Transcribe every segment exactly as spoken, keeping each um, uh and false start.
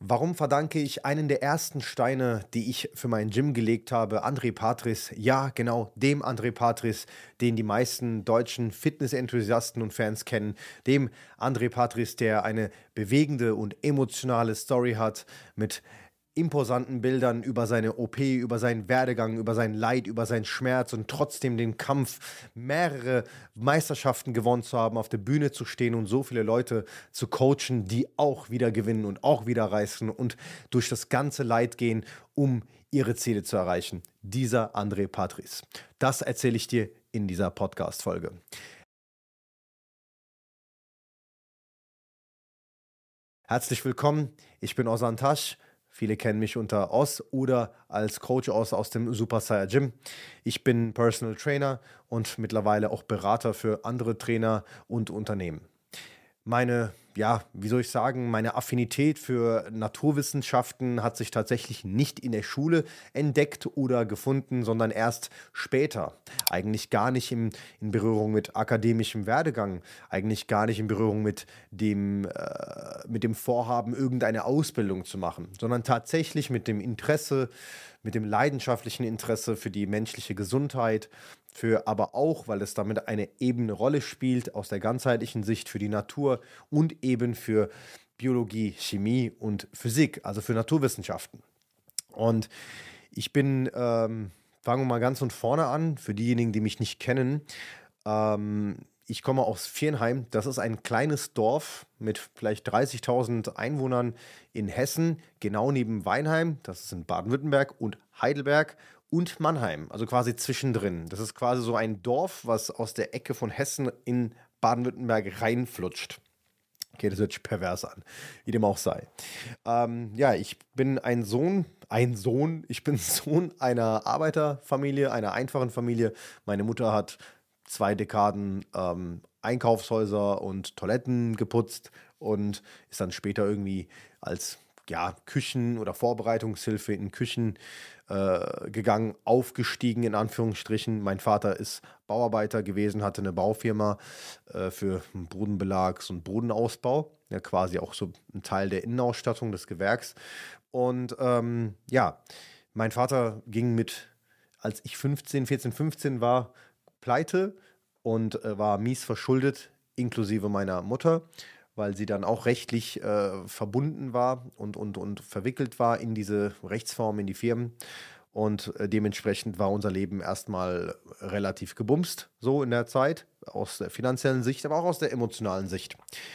Warum verdanke ich einen der ersten Steine, die ich für mein Gym gelegt habe, André Patris? Ja, genau, dem André Patris, den die meisten deutschen Fitness-Enthusiasten und Fans kennen. Dem André Patris, der eine bewegende und emotionale Story hat mit imposanten Bildern über seine O P, über seinen Werdegang, über sein Leid, über seinen Schmerz und trotzdem den Kampf, mehrere Meisterschaften gewonnen zu haben, auf der Bühne zu stehen und so viele Leute zu coachen, die auch wieder gewinnen und auch wieder reißen und durch das ganze Leid gehen, um ihre Ziele zu erreichen. Dieser André Patris. Das erzähle ich dir in dieser Podcast-Folge. Herzlich willkommen, ich bin Ozan Tasch. Viele kennen mich unter Oz oder als Coach Oz aus dem Super Saiyan Gym. Ich bin Personal Trainer und mittlerweile auch Berater für andere Trainer und Unternehmen. Meine, ja, wie soll ich sagen, meine Affinität für Naturwissenschaften hat sich tatsächlich nicht in der Schule entdeckt oder gefunden, sondern erst später. Eigentlich gar nicht in, in Berührung mit akademischem Werdegang, eigentlich gar nicht in Berührung mit dem, äh, mit dem Vorhaben, irgendeine Ausbildung zu machen, sondern tatsächlich mit dem Interesse, mit dem leidenschaftlichen Interesse für die menschliche Gesundheit, für aber auch, weil es damit eine ebene Rolle spielt, aus der ganzheitlichen Sicht für die Natur und eben für Biologie, Chemie und Physik, also für Naturwissenschaften. Und ich bin, ähm, fangen wir mal ganz von vorne an, für diejenigen, die mich nicht kennen. Ähm, ich komme aus Viernheim, das ist ein kleines Dorf mit vielleicht dreißigtausend Einwohnern in Hessen, genau neben Weinheim, das ist in Baden-Württemberg, und Heidelberg und Mannheim, also quasi zwischendrin. Das ist quasi so ein Dorf, was aus der Ecke von Hessen in Baden-Württemberg reinflutscht. Okay, das hört sich pervers an, wie dem auch sei. Ähm, ja, ich bin ein Sohn, ein Sohn, ich bin Sohn einer Arbeiterfamilie, einer einfachen Familie. Meine Mutter hat zwei Dekaden ähm, Einkaufshäuser und Toiletten geputzt und ist dann später irgendwie als ja, Küchen- oder Vorbereitungshilfe in Küchen äh, gegangen, aufgestiegen in Anführungsstrichen. Mein Vater ist Bauarbeiter gewesen, hatte eine Baufirma äh, für Bodenbelags- und Bodenausbau, ja, quasi auch so ein Teil der Innenausstattung des Gewerks. Und ähm, ja, mein Vater ging mit, als ich fünfzehn, vierzehn, fünfzehn war, pleite und äh, war mies verschuldet, inklusive meiner Mutter, weil sie dann auch rechtlich äh, verbunden war und, und, und verwickelt war in diese Rechtsform, in die Firmen. Und äh, dementsprechend war unser Leben erstmal relativ gebumst, so in der Zeit, aus der finanziellen Sicht, aber auch aus der emotionalen Sicht.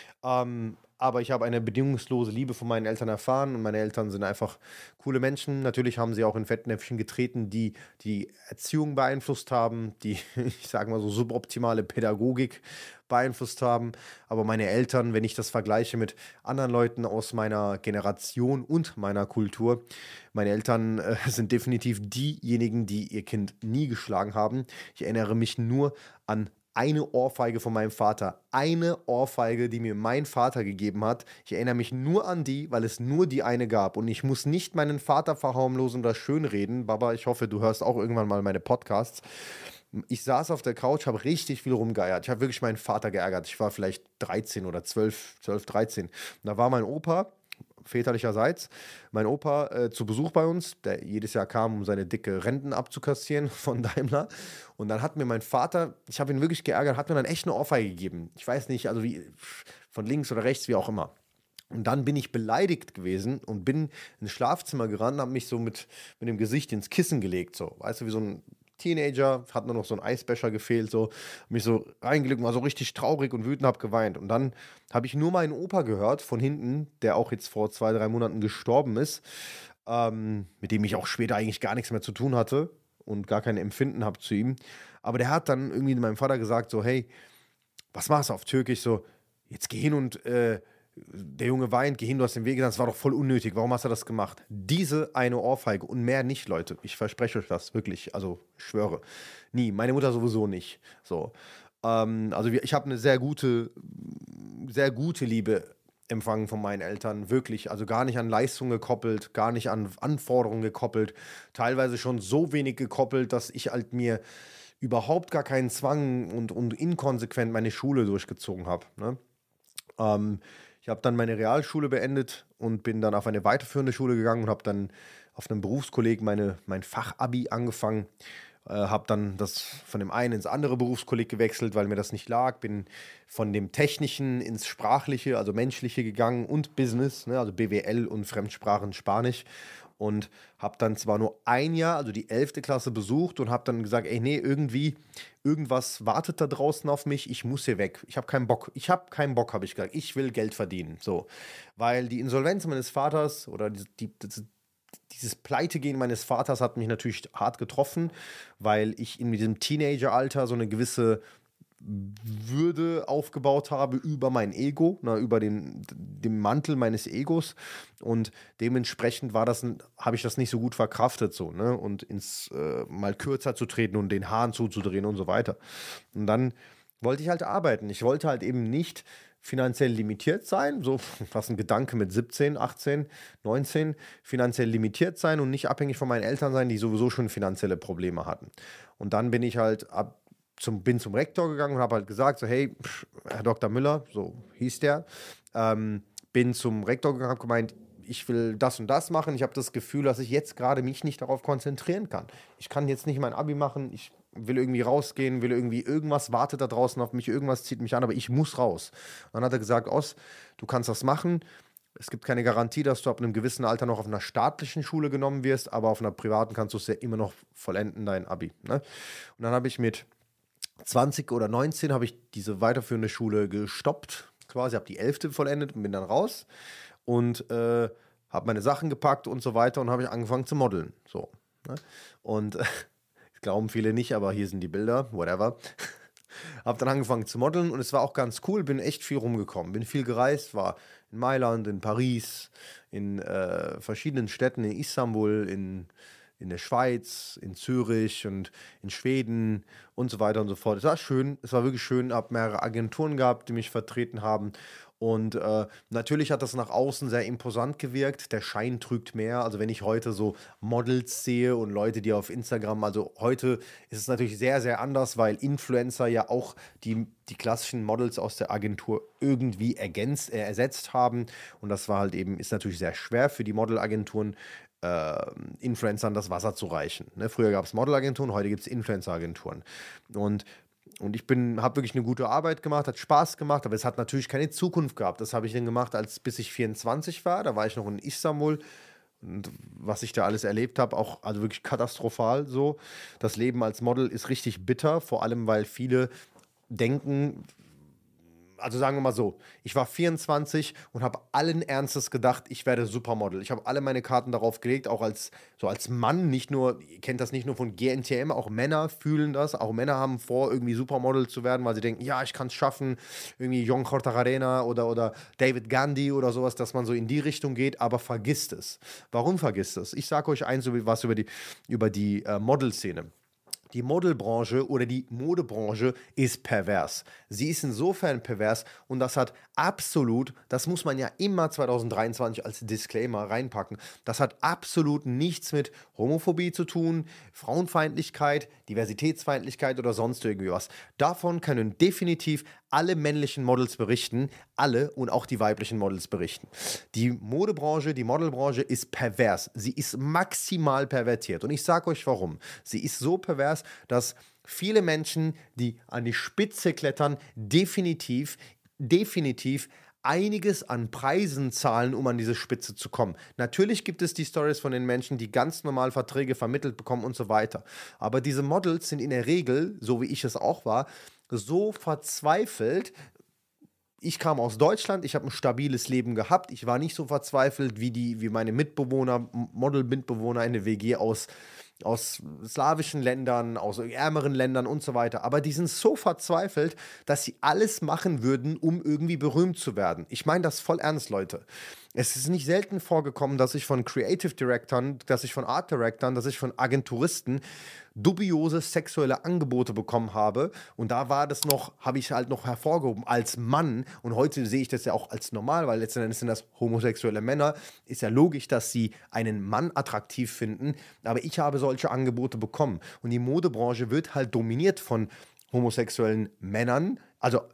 Ähm, aber ich habe eine bedingungslose Liebe von meinen Eltern erfahren und meine Eltern sind einfach coole Menschen. Natürlich haben sie auch in Fettnäpfchen getreten, die die Erziehung beeinflusst haben, die, ich sage mal so, suboptimale Pädagogik beeinflusst haben. Aber meine Eltern, wenn ich das vergleiche mit anderen Leuten aus meiner Generation und meiner Kultur, meine Eltern äh, sind definitiv diejenigen, die ihr Kind nie geschlagen haben. Ich erinnere mich nur an eine Ohrfeige von meinem Vater. Eine Ohrfeige, die mir mein Vater gegeben hat. Ich erinnere mich nur an die, weil es nur die eine gab. Und ich muss nicht meinen Vater verharmlosen oder schönreden. Baba, ich hoffe, du hörst auch irgendwann mal meine Podcasts. Ich saß auf der Couch, habe richtig viel rumgeeiert. Ich habe wirklich meinen Vater geärgert. Ich war vielleicht dreizehn oder zwölf, zwölf, dreizehn. Und da war mein Opa, väterlicherseits, mein Opa äh, zu Besuch bei uns, der jedes Jahr kam, um seine dicke Renten abzukassieren von Daimler. Und dann hat mir mein Vater, ich habe ihn wirklich geärgert, hat mir dann echt eine Ohrfeige gegeben. Ich weiß nicht, also wie von links oder rechts, wie auch immer. Und dann bin ich beleidigt gewesen und bin ins Schlafzimmer gerannt, habe mich so mit, mit dem Gesicht ins Kissen gelegt, so, weißt du, wie so ein Teenager, hat nur noch so ein Eisbecher gefehlt, so, hab mich so reingelegt und war so richtig traurig und wütend, hab geweint. Und dann habe ich nur meinen Opa gehört von hinten, der auch jetzt vor zwei, drei Monaten gestorben ist, ähm, mit dem ich auch später eigentlich gar nichts mehr zu tun hatte und gar kein Empfinden habe zu ihm. Aber der hat dann irgendwie meinem Vater gesagt, so, hey, was machst du auf Türkisch? So, jetzt geh hin und äh, der Junge weint, geh hin, du hast den Weg getan, das war doch voll unnötig, warum hast du das gemacht? Diese eine Ohrfeige und mehr nicht, Leute, ich verspreche euch das, wirklich, also ich schwöre, nie, meine Mutter sowieso nicht, so. Ähm, also wir, ich habe eine sehr gute, sehr gute Liebe empfangen von meinen Eltern, wirklich, also gar nicht an Leistung gekoppelt, gar nicht an Anforderungen gekoppelt, teilweise schon so wenig gekoppelt, dass ich halt mir überhaupt gar keinen Zwang und, und inkonsequent meine Schule durchgezogen habe, ne? Ähm, Ich habe dann meine Realschule beendet und bin dann auf eine weiterführende Schule gegangen und habe dann auf einem Berufskolleg meine, mein Fachabi angefangen. Äh, habe dann das von dem einen ins andere Berufskolleg gewechselt, weil mir das nicht lag. Bin von dem Technischen ins Sprachliche, also Menschliche gegangen und Business, ne, also B W L und Fremdsprachen Spanisch. Und habe dann zwar nur ein Jahr, also die elfte Klasse besucht und habe dann gesagt, ey, nee, irgendwie, irgendwas wartet da draußen auf mich, ich muss hier weg. Ich habe keinen Bock, ich habe keinen Bock, habe ich gesagt, ich will Geld verdienen. So, weil die Insolvenz meines Vaters oder die, die, das, dieses Pleitegehen meines Vaters hat mich natürlich hart getroffen, weil ich in diesem Teenageralter so eine gewisse Würde aufgebaut habe über mein Ego, na, über den, den Mantel meines Egos, und dementsprechend war das, habe ich das nicht so gut verkraftet, so, ne, und ins äh, mal kürzer zu treten und den Haaren zuzudrehen und so weiter. Und dann wollte ich halt arbeiten. Ich wollte halt eben nicht finanziell limitiert sein, so was ein Gedanke mit siebzehn, achtzehn, neunzehn, finanziell limitiert sein und nicht abhängig von meinen Eltern sein, die sowieso schon finanzielle Probleme hatten. Und dann bin ich halt ab zum, bin zum Rektor gegangen und habe halt gesagt, so hey, pff, Herr Doktor Müller, so hieß der, ähm, bin zum Rektor gegangen, habe gemeint, ich will das und das machen. Ich habe das Gefühl, dass ich jetzt gerade mich nicht darauf konzentrieren kann. Ich kann jetzt nicht mein Abi machen, ich will irgendwie rausgehen, will irgendwie, irgendwas wartet da draußen auf mich, irgendwas zieht mich an, aber ich muss raus. Und dann hat er gesagt, Os, du kannst das machen. Es gibt keine Garantie, dass du ab einem gewissen Alter noch auf einer staatlichen Schule genommen wirst, aber auf einer privaten kannst du es ja immer noch vollenden, dein Abi. Ne? Und dann habe ich mit zwanzig oder neunzehn habe ich diese weiterführende Schule gestoppt, quasi, habe die elfte vollendet und bin dann raus und äh, habe meine Sachen gepackt und so weiter und habe ich angefangen zu modeln. So, ne? Und äh, glauben viele nicht, aber hier sind die Bilder, whatever. Habe dann angefangen zu modeln und es war auch ganz cool, bin echt viel rumgekommen, bin viel gereist, war in Mailand, in Paris, in äh, verschiedenen Städten, in Istanbul, in, in der Schweiz, in Zürich und in Schweden und so weiter und so fort. Es war schön, es war wirklich schön, habe mehrere Agenturen gehabt, die mich vertreten haben. Und äh, natürlich hat das nach außen sehr imposant gewirkt. Der Schein trügt mehr. Also wenn ich heute so Models sehe und Leute, die auf Instagram, also heute ist es natürlich sehr, sehr anders, weil Influencer ja auch die, die klassischen Models aus der Agentur irgendwie ergänzt, äh, ersetzt haben. Und das war halt eben, ist natürlich sehr schwer für die Modelagenturen, äh, Influencern das Wasser zu reichen. Ne? Früher gab es Modelagenturen, heute gibt es Influencer-Agenturen. Und Und ich bin, habe wirklich eine gute Arbeit gemacht, hat Spaß gemacht, aber es hat natürlich keine Zukunft gehabt. Das habe ich dann gemacht, als bis ich vierundzwanzig war. Da war ich noch in Istanbul. Und was ich da alles erlebt habe, auch also wirklich katastrophal so. Das Leben als Model ist richtig bitter, vor allem weil viele denken, also sagen wir mal so, ich war vierundzwanzig und habe allen Ernstes gedacht, ich werde Supermodel. Ich habe alle meine Karten darauf gelegt, auch als, so als Mann, nicht nur, ihr kennt das nicht nur von G N T M, auch Männer fühlen das, auch Männer haben vor, irgendwie Supermodel zu werden, weil sie denken, ja, ich kann es schaffen, irgendwie Jon Cortajarena oder, oder David Gandhi oder sowas, dass man so in die Richtung geht, aber vergisst es. Warum vergisst es? Ich sage euch eins, was über die, über die äh, Modelszene. Die Modelbranche oder die Modebranche ist pervers. Sie ist insofern pervers und das hat absolut, das muss man ja immer zwanzig dreiundzwanzig als Disclaimer reinpacken, das hat absolut nichts mit Homophobie zu tun, Frauenfeindlichkeit, Diversitätsfeindlichkeit oder sonst irgendwie was. Davon können definitiv alle männlichen Models berichten, alle und auch die weiblichen Models berichten. Die Modebranche, die Modelbranche ist pervers. Sie ist maximal pervertiert. Und ich sage euch warum. Sie ist so pervers, dass viele Menschen, die an die Spitze klettern, definitiv, definitiv einiges an Preisen zahlen, um an diese Spitze zu kommen. Natürlich gibt es die Stories von den Menschen, die ganz normal Verträge vermittelt bekommen und so weiter. Aber diese Models sind in der Regel, so wie ich es auch war, so verzweifelt. Ich kam aus Deutschland, ich habe ein stabiles Leben gehabt. Ich war nicht so verzweifelt wie, die, wie meine Mitbewohner, Model-Mitbewohner in der W G aus, aus slawischen Ländern, aus ärmeren Ländern und so weiter. Aber die sind so verzweifelt, dass sie alles machen würden, um irgendwie berühmt zu werden. Ich meine das voll ernst, Leute. Es ist nicht selten vorgekommen, dass ich von Creative Directoren, dass ich von Art Directoren, dass ich von Agenturisten dubiose sexuelle Angebote bekommen habe. Und da war das noch, habe ich halt noch hervorgehoben als Mann. Und heute sehe ich das ja auch als normal, weil letzten Endes sind das homosexuelle Männer. Ist ja logisch, dass sie einen Mann attraktiv finden. Aber ich habe solche Angebote bekommen. Und die Modebranche wird halt dominiert von homosexuellen Männern. Also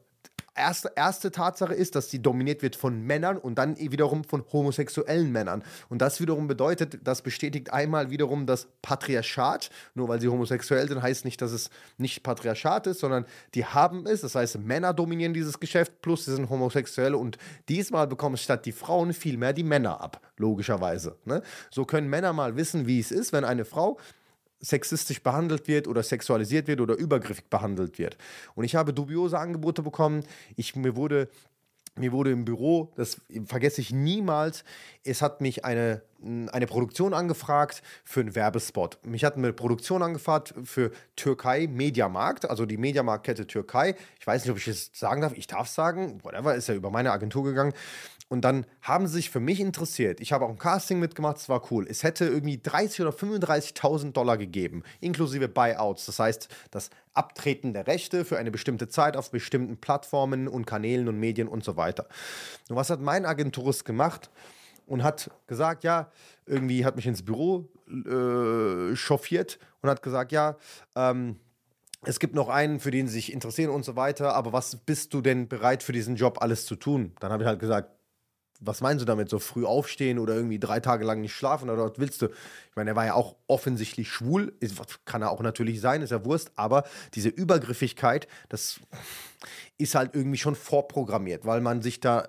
Erste, erste Tatsache ist, dass sie dominiert wird von Männern und dann wiederum von homosexuellen Männern. Und das wiederum bedeutet, das bestätigt einmal wiederum das Patriarchat. Nur weil sie homosexuell sind, heißt nicht, dass es nicht Patriarchat ist, sondern die haben es. Das heißt, Männer dominieren dieses Geschäft, plus sie sind homosexuell. Und diesmal bekommen statt die Frauen viel mehr die Männer ab, logischerweise. Ne? So können Männer mal wissen, wie es ist, wenn eine Frau sexistisch behandelt wird oder sexualisiert wird oder übergriffig behandelt wird. Und ich habe dubiose Angebote bekommen. Ich, mir wurde Mir wurde im Büro, das vergesse ich niemals, es hat mich eine, eine Produktion angefragt für einen Werbespot. Mich hat eine Produktion angefragt für Türkei Mediamarkt, also die Mediamarktkette Türkei. Ich weiß nicht, ob ich es sagen darf. Ich darf es sagen. Whatever, ist ja über meine Agentur gegangen. Und dann haben sie sich für mich interessiert. Ich habe auch ein Casting mitgemacht, es war cool. Es hätte irgendwie dreißig oder fünfunddreißigtausend Dollar gegeben, inklusive Buyouts. Das heißt, das Abtreten der Rechte für eine bestimmte Zeit auf bestimmten Plattformen und Kanälen und Medien und so weiter. Und was hat mein Agenturist gemacht? Und hat gesagt, ja, irgendwie hat mich ins Büro äh, chauffiert und hat gesagt, ja, ähm, es gibt noch einen, für den sie sich interessieren und so weiter, aber was bist du denn bereit für diesen Job alles zu tun? Dann habe ich halt gesagt, was meinst du damit? So früh aufstehen oder irgendwie drei Tage lang nicht schlafen oder was willst du? Ich meine, er war ja auch offensichtlich schwul, ist, kann er auch natürlich sein, ist ja Wurst, aber diese Übergriffigkeit, das ist halt irgendwie schon vorprogrammiert, weil man sich da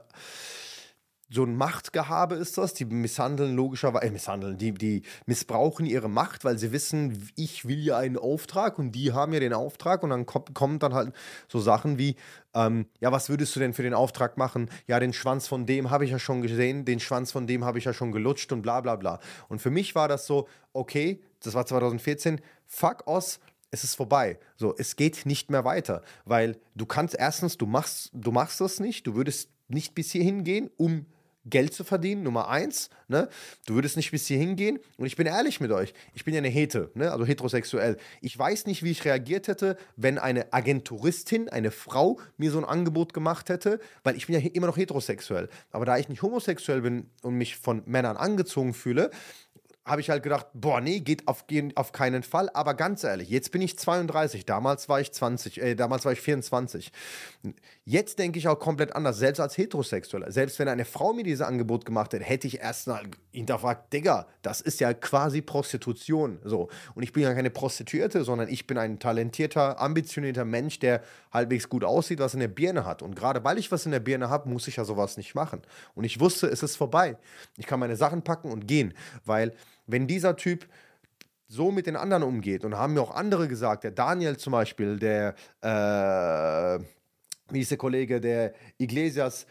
so ein Machtgehabe ist das, die misshandeln logischerweise, äh, misshandeln, die, die missbrauchen ihre Macht, weil sie wissen, ich will ja einen Auftrag und die haben ja den Auftrag und dann kommt, kommen dann halt so Sachen wie, ähm, ja, was würdest du denn für den Auftrag machen? Ja, den Schwanz von dem habe ich ja schon gesehen, den Schwanz von dem habe ich ja schon gelutscht und bla bla bla. Und für mich war das so, okay, das war zwanzig vierzehn, fuck Oz, es ist vorbei. So, es geht nicht mehr weiter, weil du kannst erstens, du machst, du machst das nicht, du würdest nicht bis hierhin gehen, um Geld zu verdienen, Nummer eins, ne? Du würdest nicht bis hierhin gehen und ich bin ehrlich mit euch, ich bin ja eine Hete, ne? Also heterosexuell. Ich weiß nicht, wie ich reagiert hätte, wenn eine Agenturistin, eine Frau, mir so ein Angebot gemacht hätte, weil ich bin ja immer noch heterosexuell. Aber da ich nicht homosexuell bin und mich von Männern angezogen fühle, habe ich halt gedacht, boah, nee, geht auf, geht auf keinen Fall. Aber ganz ehrlich, jetzt bin ich zweiunddreißig, damals war ich zwanzig, äh, damals war ich vierundzwanzig. Jetzt denke ich auch komplett anders, selbst als Heterosexueller. Selbst wenn eine Frau mir dieses Angebot gemacht hätte, hätte ich erst mal hinterfragt, Digga, das ist ja quasi Prostitution. So. Und ich bin ja keine Prostituierte, sondern ich bin ein talentierter, ambitionierter Mensch, der halbwegs gut aussieht, was in der Birne hat. Und gerade weil ich was in der Birne habe, muss ich ja sowas nicht machen. Und ich wusste, es ist vorbei. Ich kann meine Sachen packen und gehen, weil wenn dieser Typ so mit den anderen umgeht, und haben mir auch andere gesagt, der Daniel zum Beispiel, der, äh, wie ist der Kollege, der Iglesias,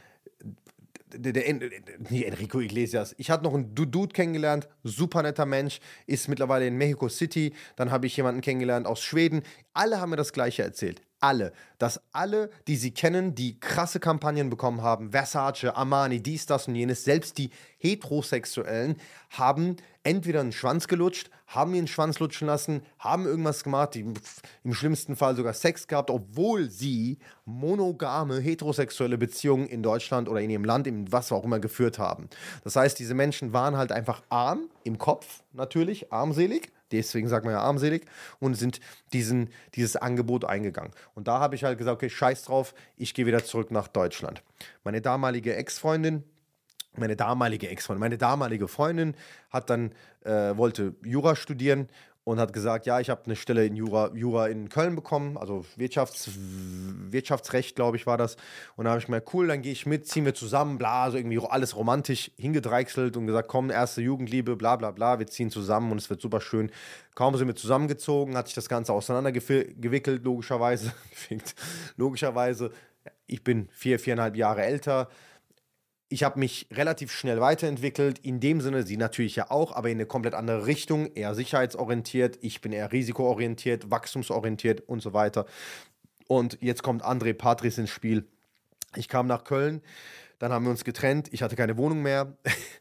der, der, nicht Enrico Iglesias. Ich hatte noch einen Dude kennengelernt, super netter Mensch, ist mittlerweile in Mexico City. Dann habe ich jemanden kennengelernt aus Schweden. Alle haben mir das Gleiche erzählt. Alle. Dass alle, die sie kennen, die krasse Kampagnen bekommen haben, Versace, Armani, dies, das und jenes, selbst die Heterosexuellen haben entweder einen Schwanz gelutscht, haben ihren Schwanz lutschen lassen, haben irgendwas gemacht, die im schlimmsten Fall sogar Sex gehabt, obwohl sie monogame heterosexuelle Beziehungen in Deutschland oder in ihrem Land, in was auch immer, geführt haben. Das heißt, diese Menschen waren halt einfach arm im Kopf, natürlich, armselig. Deswegen sagt man ja armselig und sind diesen, dieses Angebot eingegangen. Und da habe ich halt gesagt, okay, scheiß drauf, ich gehe wieder zurück nach Deutschland. Meine damalige Ex-Freundin, meine damalige Ex-Freundin, meine damalige Freundin hat dann, äh, wollte Jura studieren und hat gesagt, ja, ich habe eine Stelle in Jura, Jura in Köln bekommen, also Wirtschafts, Wirtschaftsrecht, glaube ich, war das. Und da habe ich mir, cool, dann gehe ich mit, ziehen wir zusammen, bla, so irgendwie alles romantisch hingedreichselt und gesagt, komm, erste Jugendliebe, bla, bla, bla, wir ziehen zusammen und es wird super schön. Kaum sind wir zusammengezogen, hat sich das Ganze auseinandergewickelt, logischerweise. logischerweise, ich bin vier, viereinhalb Jahre älter. Ich habe mich relativ schnell weiterentwickelt, in dem Sinne, sie natürlich ja auch, aber in eine komplett andere Richtung, eher sicherheitsorientiert, ich bin eher risikoorientiert, wachstumsorientiert und so weiter. Und jetzt kommt André Patris ins Spiel. Ich kam nach Köln, dann haben wir uns getrennt, ich hatte keine Wohnung mehr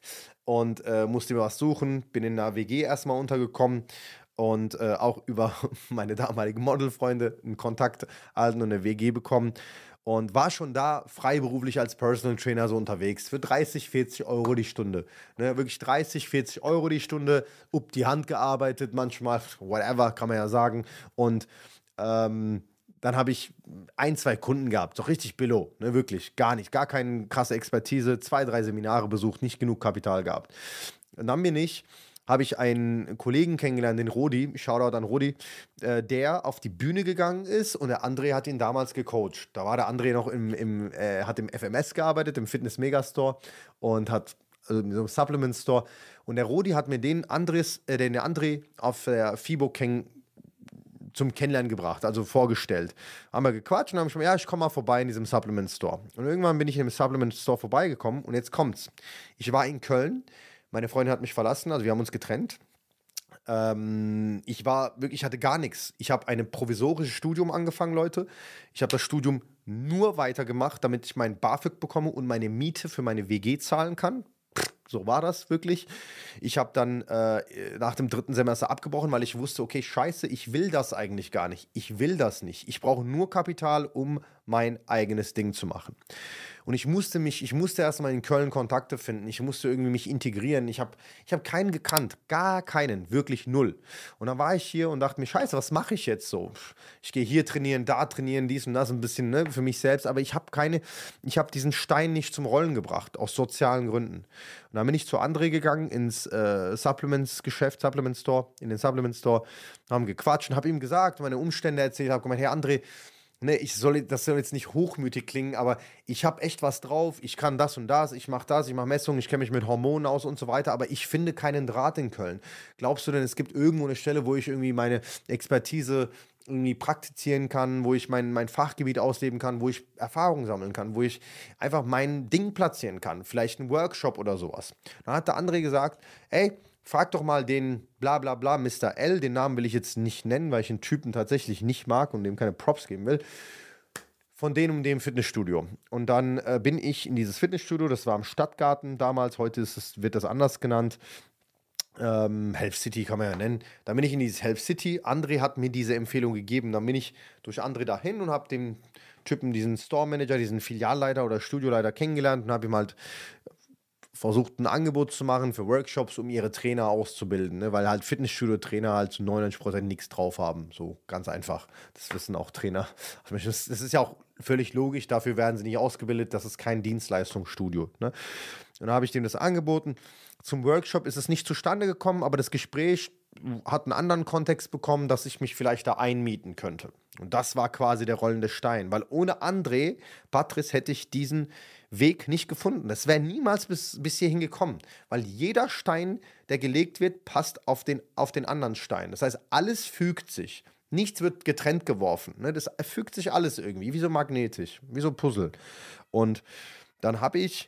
und äh, musste mir was suchen, bin in einer W G erstmal untergekommen und äh, auch über meine damaligen Modelfreunde einen Kontakt erhalten und eine W G bekommen. Und war schon da freiberuflich als Personal Trainer so unterwegs für dreißig, vierzig Euro die Stunde. Ne, wirklich dreißig, vierzig Euro die Stunde, up die Hand gearbeitet manchmal, whatever, kann man ja sagen. Und ähm, dann habe ich ein, zwei Kunden gehabt, so richtig billo, ne, wirklich, gar nicht, gar keine krasse Expertise, zwei, drei Seminare besucht, nicht genug Kapital gehabt. Und dann bin ich, habe ich einen Kollegen kennengelernt, den Rodi, Shoutout an Rodi, äh, der auf die Bühne gegangen ist und der André hat ihn damals gecoacht. Da war der André noch im, im äh, hat im F M S gearbeitet, im Fitness Megastore und hat also in so einem Supplement Store. Und der Rodi hat mir den Andres, äh, den André auf der FIBO kenn zum Kennenlernen gebracht, also vorgestellt. Haben wir gequatscht und haben schon, ja, ich komme mal vorbei in diesem Supplement Store. Und irgendwann bin ich in dem Supplement Store vorbeigekommen und jetzt kommt's. Ich war in Köln, meine Freundin hat mich verlassen, also wir haben uns getrennt. Ähm, ich war wirklich, ich hatte gar nichts. Ich habe ein provisorisches Studium angefangen, Leute. Ich habe das Studium nur weitergemacht, damit ich mein BAföG bekomme und meine Miete für meine W G zahlen kann. So war das wirklich. Ich habe dann äh, nach dem dritten Semester abgebrochen, weil ich wusste, okay, scheiße, ich will das eigentlich gar nicht. Ich will das nicht. Ich brauche nur Kapital, um mein eigenes Ding zu machen. Und ich musste mich, ich musste erstmal in Köln Kontakte finden. Ich musste irgendwie mich integrieren. Ich habe ich hab keinen gekannt. Gar keinen. Wirklich null. Und dann war ich hier und dachte mir, scheiße, was mache ich jetzt so? Ich gehe hier trainieren, da trainieren, dies und das ein bisschen, ne, für mich selbst. Aber ich habe keine, ich habe diesen Stein nicht zum Rollen gebracht, aus sozialen Gründen. Und dann bin ich zu André gegangen ins äh, Supplements-Geschäft, Supplement Store, in den Supplement Store, haben gequatscht und habe ihm gesagt, meine Umstände erzählt, habe gemeint, hey André, ne, ich soll, das soll jetzt nicht hochmütig klingen, aber ich habe echt was drauf, ich kann das und das, ich mache das, ich mache Messungen, ich kenne mich mit Hormonen aus und so weiter, aber ich finde keinen Draht in Köln. Glaubst du denn, es gibt irgendwo eine Stelle, wo ich irgendwie meine Expertise irgendwie praktizieren kann, wo ich mein, mein Fachgebiet ausleben kann, wo ich Erfahrung sammeln kann, wo ich einfach mein Ding platzieren kann, vielleicht einen Workshop oder sowas. Dann hat der André gesagt, ey, frag doch mal den bla bla bla Mister L, den Namen will ich jetzt nicht nennen, weil ich den Typen tatsächlich nicht mag und dem keine Props geben will, von dem und dem Fitnessstudio. Und dann äh, bin ich in dieses Fitnessstudio, das war am Stadtgarten damals, heute ist es, wird das anders genannt, ähm, Health City kann man ja nennen. Dann bin ich in dieses Health City, André hat mir diese Empfehlung gegeben, dann bin ich durch André dahin und habe den Typen, diesen Store Manager, diesen Filialleiter oder Studioleiter kennengelernt und habe ihm halt versucht, ein Angebot zu machen für Workshops, um ihre Trainer auszubilden, ne? Weil halt Fitnessstudio-Trainer halt zu neunundneunzig Prozent nichts drauf haben. So ganz einfach. Das wissen auch Trainer. Das ist ja auch völlig logisch, dafür werden sie nicht ausgebildet, das ist kein Dienstleistungsstudio. Ne? Und dann habe ich dem das angeboten. Zum Workshop ist es nicht zustande gekommen, aber das Gespräch hat einen anderen Kontext bekommen, dass ich mich vielleicht da einmieten könnte. Und das war quasi der rollende Stein, weil ohne André, Patrice, hätte ich diesen Weg nicht gefunden. Das wäre niemals bis, bis hierhin gekommen, weil jeder Stein, der gelegt wird, passt auf den, auf den anderen Stein. Das heißt, alles fügt sich. Nichts wird getrennt geworfen. Ne? Das fügt sich alles irgendwie, wie so magnetisch, wie so Puzzle. Und dann habe ich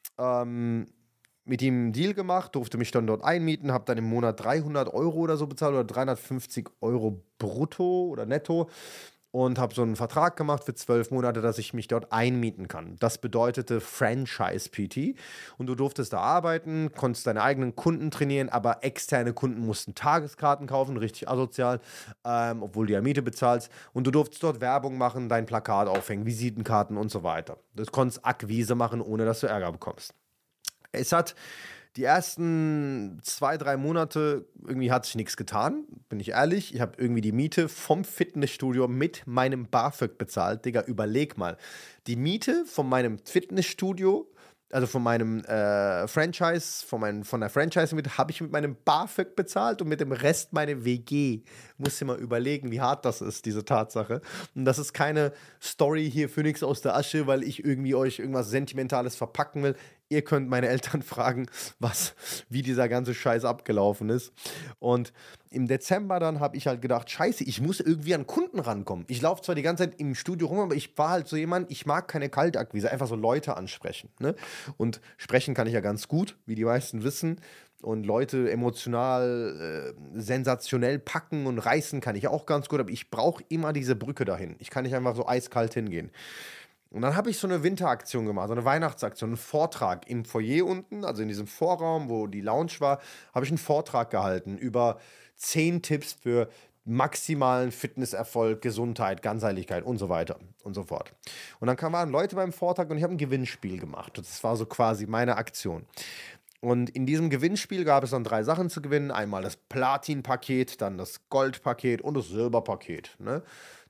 ähm, mit ihm einen Deal gemacht, durfte mich dann dort einmieten, habe dann im Monat dreihundert Euro oder so bezahlt oder dreihundertfünfzig Euro brutto oder netto und habe so einen Vertrag gemacht für zwölf Monate, dass ich mich dort einmieten kann. Das bedeutete Franchise-P T und du durftest da arbeiten, konntest deine eigenen Kunden trainieren, aber externe Kunden mussten Tageskarten kaufen, richtig asozial, ähm, obwohl du ja Miete bezahlst und du durftest dort Werbung machen, dein Plakat aufhängen, Visitenkarten und so weiter. Du konntest Akquise machen, ohne dass du Ärger bekommst. Es hat die ersten zwei, drei Monate, irgendwie hat sich nichts getan, bin ich ehrlich. Ich habe irgendwie die Miete vom Fitnessstudio mit meinem BAföG bezahlt. Digga, überleg mal. Die Miete von meinem Fitnessstudio, also von meinem äh, Franchise, von, mein, von der Franchise mit, habe ich mit meinem BAföG bezahlt und mit dem Rest meine W G. Muss dir mal überlegen, wie hart das ist, diese Tatsache. Und das ist keine Story hier für nichts aus der Asche, weil ich irgendwie euch irgendwas Sentimentales verpacken will. Ihr könnt meine Eltern fragen, was, wie dieser ganze Scheiß abgelaufen ist. Und im Dezember dann habe ich halt gedacht, scheiße, ich muss irgendwie an Kunden rankommen. Ich laufe zwar die ganze Zeit im Studio rum, aber ich war halt so jemand, ich mag keine Kaltakquise, einfach so Leute ansprechen. Ne? Und sprechen kann ich ja ganz gut, wie die meisten wissen. Und Leute emotional, äh, sensationell packen und reißen kann ich auch ganz gut, aber ich brauche immer diese Brücke dahin. Ich kann nicht einfach so eiskalt hingehen. Und dann habe ich so eine Winteraktion gemacht, so eine Weihnachtsaktion, einen Vortrag im Foyer unten, also in diesem Vorraum, wo die Lounge war, habe ich einen Vortrag gehalten über zehn Tipps für maximalen Fitnesserfolg, Gesundheit, Ganzheitlichkeit und so weiter und so fort. Und dann kamen Leute beim Vortrag und ich habe ein Gewinnspiel gemacht. Das war so quasi meine Aktion. Und in diesem Gewinnspiel gab es dann drei Sachen zu gewinnen. Einmal das Platin-Paket, dann das Gold-Paket und das Silber-Paket. Ne?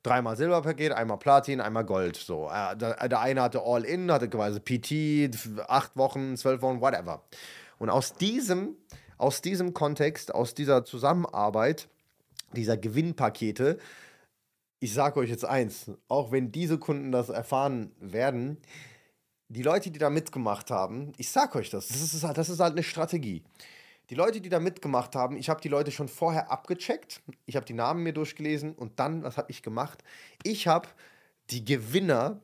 dreimal Silberpaket, einmal Platin, einmal Gold. So, äh, der, der eine hatte All-In, hatte quasi P T, acht Wochen, zwölf Wochen, whatever. Und aus diesem, aus diesem Kontext, aus dieser Zusammenarbeit, dieser Gewinnpakete, ich sage euch jetzt eins, auch wenn diese Kunden das erfahren werden, die Leute, die da mitgemacht haben, ich sage euch das, das ist, halt- das ist halt eine Strategie. Die Leute, die da mitgemacht haben, ich habe die Leute schon vorher abgecheckt, ich habe die Namen mir durchgelesen und dann, was habe ich gemacht? Ich habe die Gewinner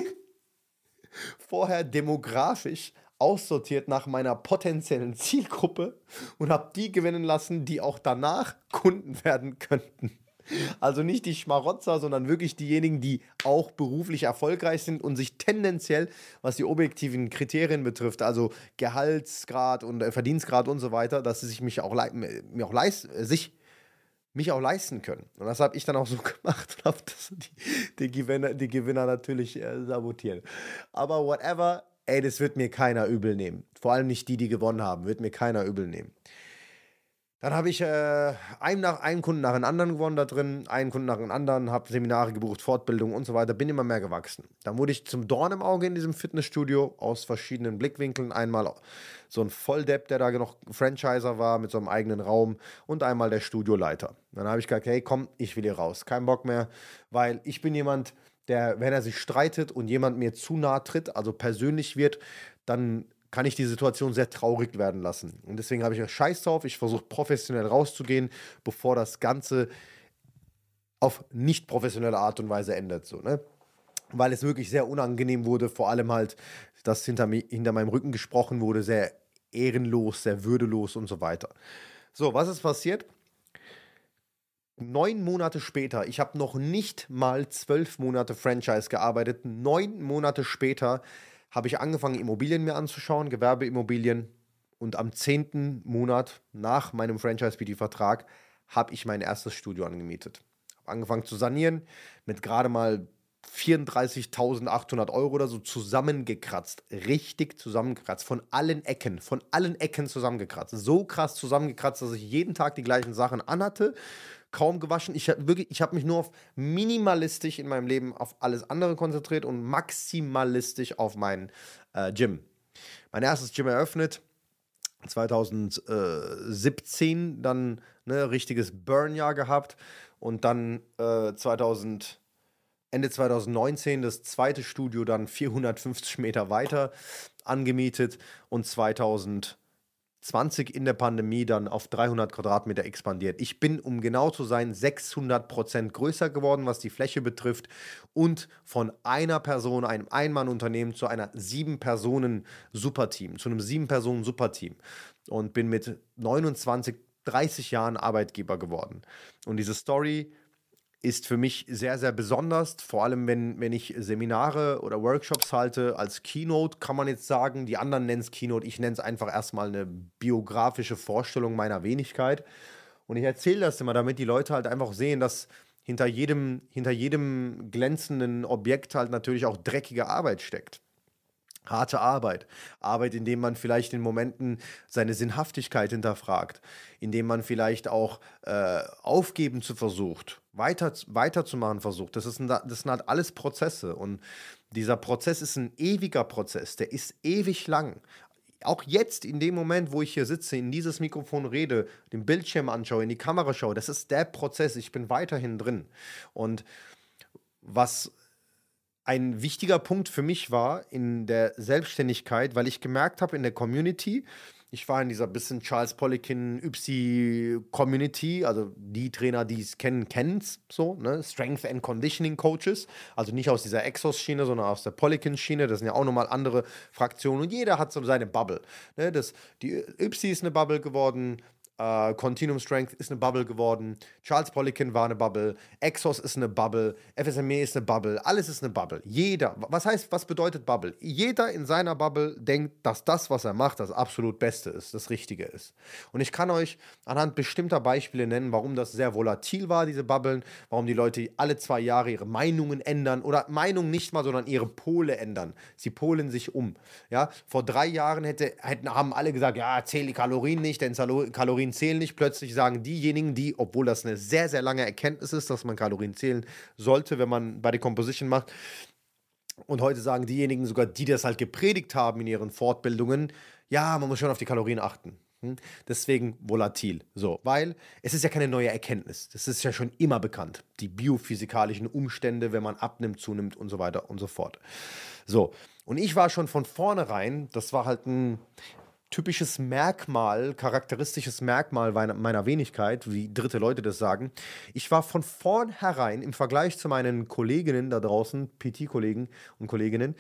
vorher demografisch aussortiert nach meiner potenziellen Zielgruppe und habe die gewinnen lassen, die auch danach Kunden werden könnten. Also nicht die Schmarotzer, sondern wirklich diejenigen, die auch beruflich erfolgreich sind und sich tendenziell, was die objektiven Kriterien betrifft, also Gehaltsgrad und äh, Verdienstgrad und so weiter, dass sie sich mich auch, lei- mir auch leist, äh, sich mich auch leisten können. Und das habe ich dann auch so gemacht und habe das die, die, Gewinner, die Gewinner natürlich äh, sabotiert. Aber whatever, ey, das wird mir keiner übel nehmen. Vor allem nicht die, die gewonnen haben, wird mir keiner übel nehmen. Dann habe ich äh, einen, nach, einen Kunden nach einem anderen gewonnen da drin, einen Kunden nach einem anderen, habe Seminare gebucht, Fortbildung und so weiter, bin immer mehr gewachsen. Dann wurde ich zum Dorn im Auge in diesem Fitnessstudio aus verschiedenen Blickwinkeln. Einmal so ein Volldepp, der da noch Franchiser war mit so einem eigenen Raum und einmal der Studioleiter. Dann habe ich gesagt, hey komm, ich will hier raus, kein Bock mehr, weil ich bin jemand, der, wenn er sich streitet und jemand mir zu nahe tritt, also persönlich wird, dann kann ich die Situation sehr traurig werden lassen. Und deswegen habe ich ja Scheiß drauf. Ich versuche professionell rauszugehen, bevor das Ganze auf nicht professionelle Art und Weise endet. So, ne? Weil es wirklich sehr unangenehm wurde, vor allem halt, dass hinter, mi- hinter meinem Rücken gesprochen wurde, sehr ehrenlos, sehr würdelos und so weiter. So, was ist passiert? Neun Monate später, ich habe noch nicht mal zwölf Monate Franchise gearbeitet, neun Monate später habe ich angefangen, Immobilien mir anzuschauen, Gewerbeimmobilien. Und am zehnten Monat nach meinem Franchise-P T-Vertrag habe ich mein erstes Studio angemietet. Habe angefangen zu sanieren, mit gerade mal vierunddreißigtausendachthundert Euro oder so zusammengekratzt. Richtig zusammengekratzt. Von allen Ecken, von allen Ecken zusammengekratzt. So krass zusammengekratzt, dass ich jeden Tag die gleichen Sachen anhatte. Kaum gewaschen. Ich habe wirklich, ich habe mich nur auf minimalistisch in meinem Leben auf alles andere konzentriert und maximalistisch auf mein äh, Gym. Mein erstes Gym eröffnet, zwanzig siebzehn, dann ne, richtiges Burn-Jahr gehabt und dann äh, zweitausend, Ende zwanzig neunzehn das zweite Studio dann vierhundertfünfzig Meter weiter angemietet und zwanzig zwanzig in der Pandemie dann auf dreihundert Quadratmeter expandiert. Ich bin, um genau zu sein, sechshundert Prozent größer geworden, was die Fläche betrifft und von einer Person, einem Ein-Mann-Unternehmen zu einer Sieben-Personen-Superteam, zu einem Sieben-Personen-Superteam und bin mit neunundzwanzig, dreißig Jahren Arbeitgeber geworden. Und diese Story ist für mich sehr, sehr besonders, vor allem wenn, wenn ich Seminare oder Workshops halte, als Keynote kann man jetzt sagen, die anderen nennen es Keynote, ich nenne es einfach erstmal eine biografische Vorstellung meiner Wenigkeit und ich erzähle das immer, damit die Leute halt einfach sehen, dass hinter jedem, hinter jedem glänzenden Objekt halt natürlich auch dreckige Arbeit steckt. Harte Arbeit. Arbeit, indem man vielleicht in Momenten seine Sinnhaftigkeit hinterfragt, indem man vielleicht auch äh, aufgeben zu versucht, weiter, weiterzumachen versucht. Das, ist ein, das sind halt alles Prozesse und dieser Prozess ist ein ewiger Prozess, der ist ewig lang. Auch jetzt, in dem Moment, wo ich hier sitze, in dieses Mikrofon rede, den Bildschirm anschaue, in die Kamera schaue, das ist der Prozess, ich bin weiterhin drin. Und was ein wichtiger Punkt für mich war in der Selbstständigkeit, weil ich gemerkt habe in der Community, ich war in dieser bisschen Charles Poliquin Ypsi-Community, also die Trainer, die es kennen, kennen es so, ne? Strength and Conditioning Coaches, also nicht aus dieser Exos-Schiene, sondern aus der Poliquin-Schiene, das sind ja auch nochmal andere Fraktionen und jeder hat so seine Bubble. Ne? Das, die Ypsi ist eine Bubble geworden, Uh, Continuum Strength ist eine Bubble geworden. Charles Poliquin war eine Bubble. Exos ist eine Bubble. F S M E ist eine Bubble. Alles ist eine Bubble. Jeder. Was heißt, was bedeutet Bubble? Jeder in seiner Bubble denkt, dass das, was er macht, das absolut Beste ist, das Richtige ist. Und ich kann euch anhand bestimmter Beispiele nennen, warum das sehr volatil war, diese Bubblen, warum die Leute alle zwei Jahre ihre Meinungen ändern oder Meinungen nicht mal, sondern ihre Pole ändern. Sie polen sich um. Ja? Vor drei Jahren hätte, hätten, haben alle gesagt, ja, zähl die Kalorien nicht, denn Kalorien Kalorien zählen nicht. Plötzlich sagen diejenigen, die, obwohl das eine sehr, sehr lange Erkenntnis ist, dass man Kalorien zählen sollte, wenn man Body Composition macht, und heute sagen diejenigen sogar, die das halt gepredigt haben in ihren Fortbildungen, ja, man muss schon auf die Kalorien achten. Hm? Deswegen volatil. So, weil es ist ja keine neue Erkenntnis. Das ist ja schon immer bekannt. Die biophysikalischen Umstände, wenn man abnimmt, zunimmt und so weiter und so fort. So, und ich war schon von vornherein, das war halt ein typisches Merkmal, charakteristisches Merkmal meiner, meiner Wenigkeit, wie dritte Leute das sagen. Ich war von vornherein im Vergleich zu meinen Kolleginnen da draußen, P T-Kollegen und Kolleginnen,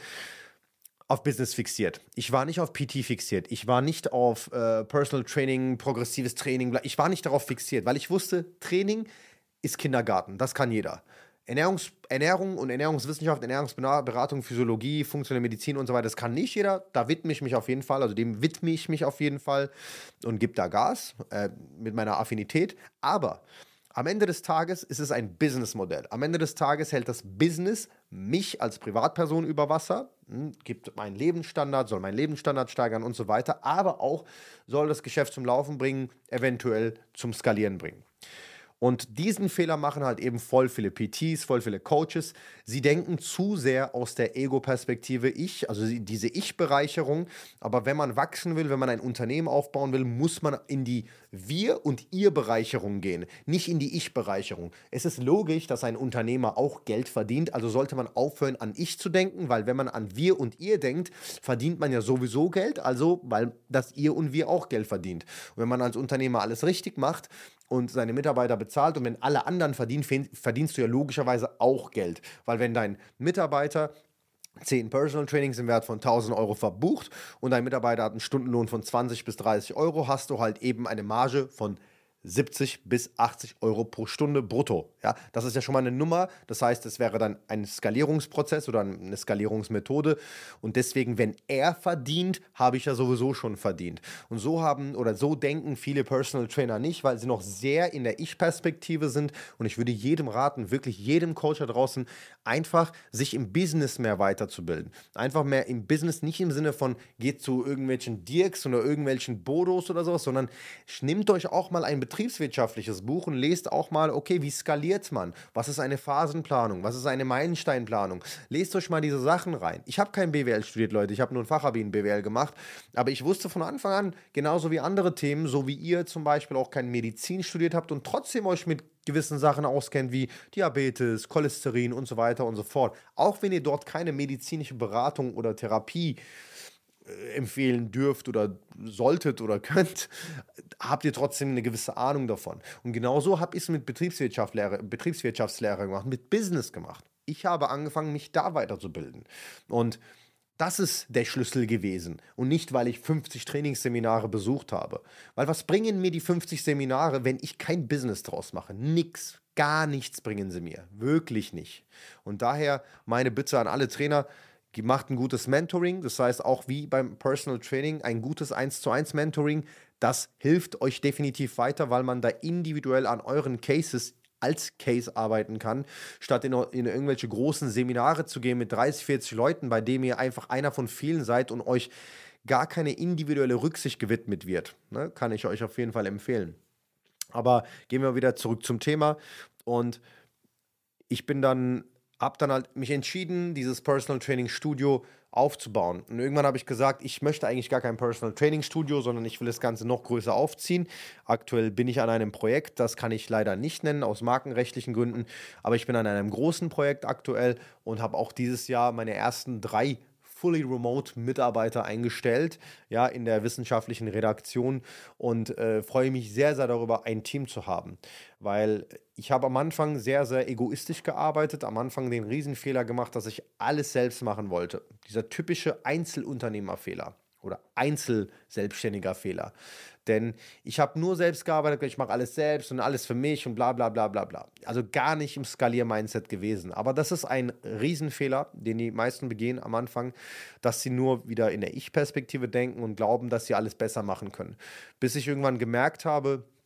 auf Business fixiert. Ich war nicht auf P T fixiert. Ich war nicht auf äh, Personal Training, progressives Training. bla- Ich war nicht darauf fixiert, weil ich wusste, Training ist Kindergarten. Das kann jeder. Ernährungs Ernährung und Ernährungswissenschaft, Ernährungsberatung, Physiologie, funktionelle Medizin und so weiter, das kann nicht jeder. Da widme ich mich auf jeden Fall, also dem widme ich mich auf jeden Fall und gebe da Gas äh, mit meiner Affinität. Aber am Ende des Tages ist es ein Businessmodell. Am Ende des Tages hält das Business mich als Privatperson über Wasser, hm, gibt meinen Lebensstandard, soll meinen Lebensstandard steigern und so weiter, aber auch soll das Geschäft zum Laufen bringen, eventuell zum Skalieren bringen. Und diesen Fehler machen halt eben voll viele P Ts, voll viele Coaches. Sie denken zu sehr aus der Ego-Perspektive Ich, also sie- diese Ich-Bereicherung. Aber wenn man wachsen will, wenn man ein Unternehmen aufbauen will, muss man in die Wir- und Ihr-Bereicherung gehen, nicht in die Ich-Bereicherung. Es ist logisch, dass ein Unternehmer auch Geld verdient, also sollte man aufhören, an Ich zu denken, weil wenn man an Wir und Ihr denkt, verdient man ja sowieso Geld, also weil das Ihr und Wir auch Geld verdient. Und wenn man als Unternehmer alles richtig macht, und seine Mitarbeiter bezahlt und wenn alle anderen verdienen, verdienst du ja logischerweise auch Geld. Weil wenn dein Mitarbeiter zehn Personal Trainings im Wert von tausend Euro verbucht und dein Mitarbeiter hat einen Stundenlohn von zwanzig bis dreißig Euro, hast du halt eben eine Marge von siebzig bis achtzig Euro pro Stunde brutto. Ja, das ist ja schon mal eine Nummer. Das heißt, es wäre dann ein Skalierungsprozess oder eine Skalierungsmethode. Und deswegen, wenn er verdient, habe ich ja sowieso schon verdient. Und so haben oder so denken viele Personal Trainer nicht, weil sie noch sehr in der Ich-Perspektive sind. Und ich würde jedem raten, wirklich jedem Coach da draußen, einfach sich im Business mehr weiterzubilden. Einfach mehr im Business, nicht im Sinne von, geht zu irgendwelchen Dirks oder irgendwelchen Bodos oder sowas, sondern nehmt euch auch mal ein betriebswirtschaftliches Buch und lest auch mal, okay, wie skaliert man? Was ist eine Phasenplanung? Was ist eine Meilensteinplanung? Lest euch mal diese Sachen rein. Ich habe kein B W L studiert, Leute. Ich habe nur ein Fachabi in B W L gemacht. Aber ich wusste von Anfang an, genauso wie andere Themen, so wie ihr zum Beispiel auch kein Medizin studiert habt und trotzdem euch mit gewissen Sachen auskennt, wie Diabetes, Cholesterin und so weiter und so fort. Auch wenn ihr dort keine medizinische Beratung oder Therapie empfehlen dürft oder solltet oder könnt, habt ihr trotzdem eine gewisse Ahnung davon. Und genauso habe ich es mit Betriebswirtschaftslehre, Betriebswirtschaftslehre gemacht, mit Business gemacht. Ich habe angefangen, mich da weiterzubilden. Und das ist der Schlüssel gewesen. Und nicht, weil ich fünfzig Trainingsseminare besucht habe. Weil was bringen mir die fünfzig Seminare, wenn ich kein Business draus mache? Nix. Gar nichts bringen sie mir. Wirklich nicht. Und daher meine Bitte an alle Trainer, macht ein gutes Mentoring, das heißt auch wie beim Personal Training ein gutes eins zu eins Mentoring, das hilft euch definitiv weiter, weil man da individuell an euren Cases als Case arbeiten kann, statt in, in irgendwelche großen Seminare zu gehen mit dreißig, vierzig Leuten, bei dem ihr einfach einer von vielen seid und euch gar keine individuelle Rücksicht gewidmet wird. Ne? Kann ich euch auf jeden Fall empfehlen. Aber gehen wir wieder zurück zum Thema und ich bin dann habe dann halt mich entschieden, dieses Personal Training Studio aufzubauen. Und irgendwann habe ich gesagt, ich möchte eigentlich gar kein Personal Training Studio, sondern ich will das Ganze noch größer aufziehen. Aktuell bin ich an einem Projekt, das kann ich leider nicht nennen, aus markenrechtlichen Gründen, aber ich bin an einem großen Projekt aktuell und habe auch dieses Jahr meine ersten drei fully remote Mitarbeiter eingestellt, ja, in der wissenschaftlichen Redaktion und äh, freue mich sehr, sehr darüber, ein Team zu haben, weil ich habe am Anfang sehr, sehr egoistisch gearbeitet, am Anfang den Riesenfehler gemacht, dass ich alles selbst machen wollte. Dieser typische Einzelunternehmerfehler oder Einzelselbstständiger Fehler. Denn ich habe nur selbst gearbeitet, ich mache alles selbst und alles für mich und bla bla bla bla bla. Also gar nicht im Skalier-Mindset gewesen. Aber das ist ein Riesenfehler, den die meisten begehen am Anfang, dass sie nur wieder in der Ich-Perspektive denken und glauben, dass sie alles besser machen können. Bis ich irgendwann gemerkt habe,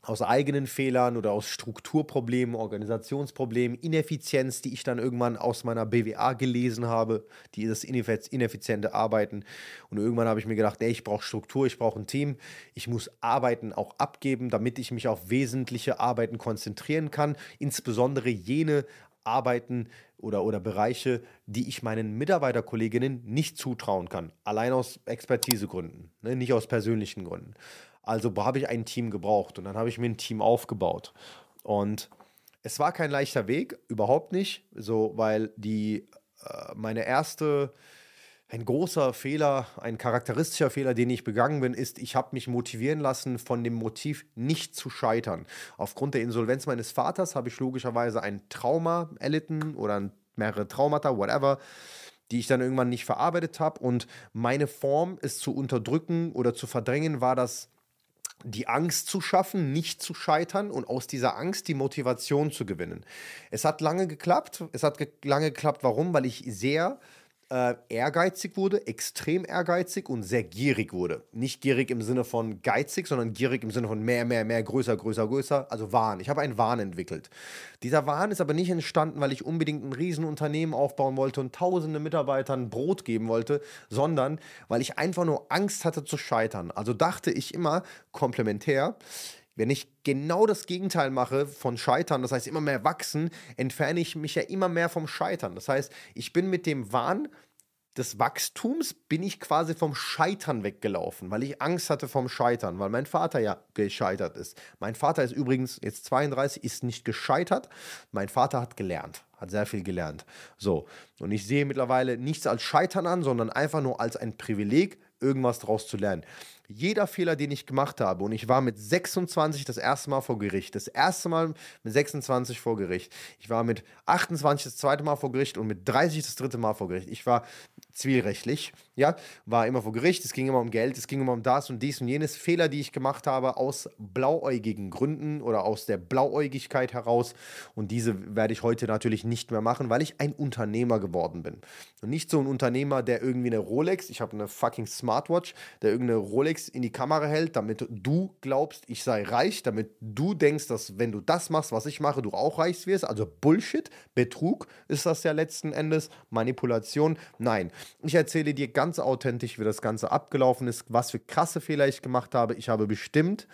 aus eigenen Fehlern oder aus Strukturproblemen, Organisationsproblemen, Ineffizienz, die ich dann irgendwann aus meiner B W A gelesen habe, die das ineffiz- ineffiziente Arbeiten. Und irgendwann habe ich mir gedacht, ey, ich brauche Struktur, ich brauche ein Team, ich muss Arbeiten auch abgeben, damit ich mich auf wesentliche Arbeiten konzentrieren kann, insbesondere jene Arbeiten oder, oder Bereiche, die ich meinen Mitarbeiterkolleginnen nicht zutrauen kann, allein aus Expertisegründen, ne, nicht aus persönlichen Gründen. Also habe ich ein Team gebraucht und dann habe ich mir ein Team aufgebaut. Und es war kein leichter Weg, überhaupt nicht, so, weil die, äh, meine erste, ein großer Fehler, ein charakteristischer Fehler, den ich begangen bin, ist, ich habe mich motivieren lassen von dem Motiv, nicht zu scheitern. Aufgrund der Insolvenz meines Vaters habe ich logischerweise ein Trauma erlitten oder mehrere Traumata, whatever, die ich dann irgendwann nicht verarbeitet habe. Und meine Form, es zu unterdrücken oder zu verdrängen, war das, die Angst zu schaffen, nicht zu scheitern und aus dieser Angst die Motivation zu gewinnen. Es hat lange geklappt. Es hat ge lange geklappt. Warum? Weil ich sehr äh, ehrgeizig wurde, extrem ehrgeizig und sehr gierig wurde. Nicht gierig im Sinne von geizig, sondern gierig im Sinne von mehr, mehr, mehr, größer, größer, größer. Also Wahn. Ich habe einen Wahn entwickelt. Dieser Wahn ist aber nicht entstanden, weil ich unbedingt ein Riesenunternehmen aufbauen wollte und tausende Mitarbeitern Brot geben wollte, sondern weil ich einfach nur Angst hatte zu scheitern. Also dachte ich immer, komplementär, wenn ich genau das Gegenteil mache von Scheitern, das heißt immer mehr wachsen, entferne ich mich ja immer mehr vom Scheitern. Das heißt, ich bin mit dem Wahn des Wachstums bin ich quasi vom Scheitern weggelaufen, weil ich Angst hatte vom Scheitern, weil mein Vater ja gescheitert ist. Mein Vater ist übrigens jetzt zweiunddreißig, ist nicht gescheitert. Mein Vater hat gelernt, hat sehr viel gelernt. So, und ich sehe mittlerweile nichts als Scheitern an, sondern einfach nur als ein Privileg, irgendwas daraus zu lernen. Jeder Fehler, den ich gemacht habe, und ich war mit sechsundzwanzig das erste Mal vor Gericht, das erste Mal mit sechsundzwanzig vor Gericht, ich war mit achtundzwanzig das zweite Mal vor Gericht und mit dreißig das dritte Mal vor Gericht. Ich war zivilrechtlich, ja, war immer vor Gericht, es ging immer um Geld, es ging immer um das und dies und jenes. Fehler, die ich gemacht habe, aus blauäugigen Gründen oder aus der Blauäugigkeit heraus. Und diese werde ich heute natürlich nicht mehr machen, weil ich ein Unternehmer geworden bin. Und nicht so ein Unternehmer, der irgendwie eine Rolex, ich habe eine fucking Smartwatch, der irgendeine Rolex in die Kamera hält, damit du glaubst, ich sei reich, damit du denkst, dass wenn du das machst, was ich mache, du auch reich wirst. Also Bullshit, Betrug ist das ja letzten Endes, Manipulation. Nein, ich erzähle dir ganz authentisch, wie das Ganze abgelaufen ist, was für krasse Fehler ich gemacht habe. Ich habe bestimmt